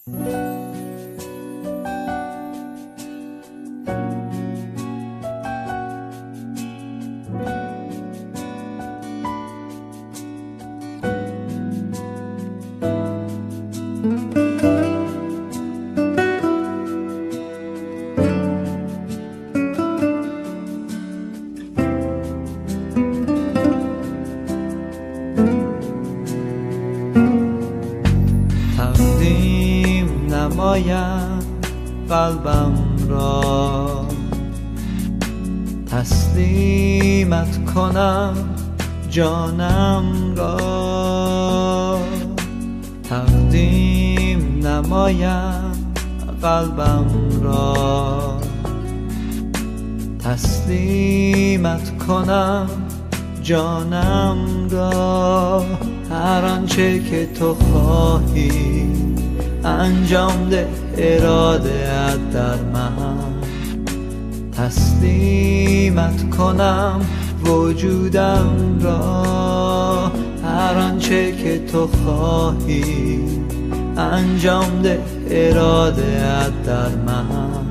نمایم قلبم را، تسلیمت کنم جانم را. تقدیم نمایم قلبم را، تسلیمت کنم جانم را. هر آنچه که تو خواهی انجام ده، اراده‌ات در من. تسلیمت کنم وجودم را. هر آنچه که تو خواهی انجام ده، اراده‌ات در من.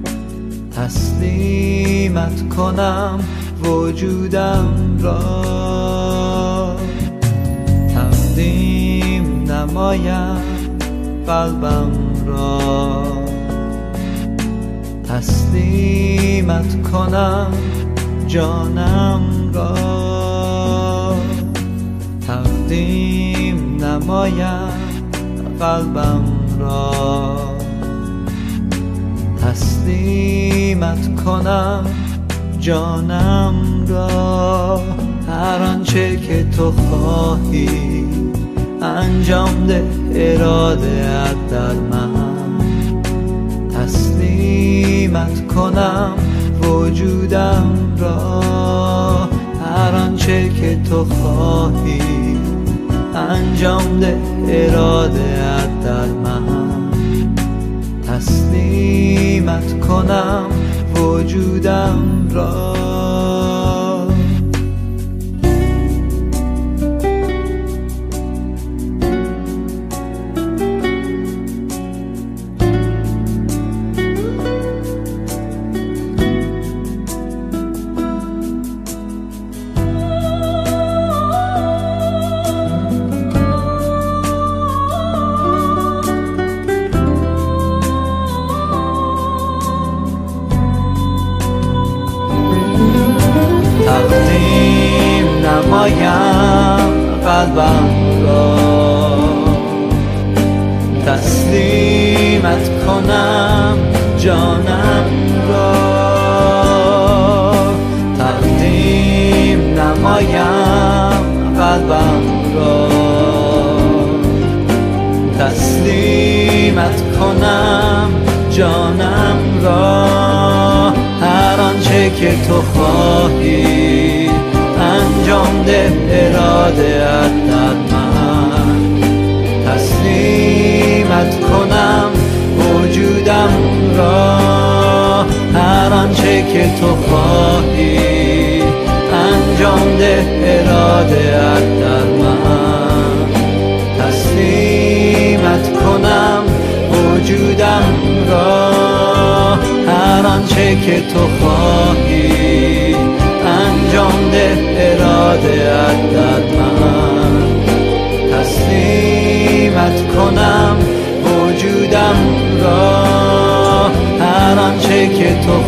تسلیمت کنم وجودم را. تقدیم نمایم قلبم را، تسلیمت کنم جانم را. تقدیم نمایم قلبم را، تسلیمت کنم جانم را. هر آنچه که تو خواهی انجام ده، اراده‌ات در من. تسلیمت کنم وجودم را. هر آنچه که تو خواهی انجام ده، اراده‌ات در من. تسلیمت کنم وجودم را. تقدیم نمایم قلبم را، تسلیمت کنم جانم را. تقدیم نمایم قلبم را، تسلیمت کنم جانم را. هر آنچه که تو خواهی انجام ده، اراده‌ات در من. تسلیمت کنم وجودم را. هر آنچه که تو خواهی انجام ده، اراده‌ات در من. تسلیمت کنم وجودم را. هر آنچه که تو خواهی انجام ده، اراده‌ات در من. تسلیمت کنم وجودم را. هر آنچه که تو